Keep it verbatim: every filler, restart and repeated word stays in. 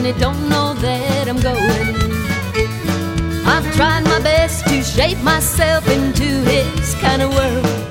he don't know that I'm going. I've tried my best to shape myself into his kind of world,